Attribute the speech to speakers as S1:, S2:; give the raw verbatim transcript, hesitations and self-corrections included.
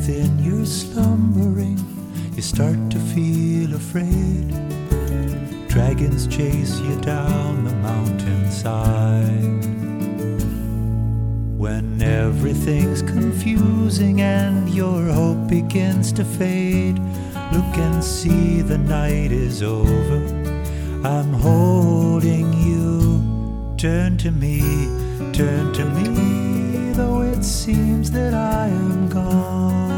S1: within you're slumbering, you start to feel afraid. Dragons chase you down the mountainside. When everything's confusing and your hope begins to fade, look and see the night is over. I'm holding you. Turn to me, turn to me, though it seems that I am gone.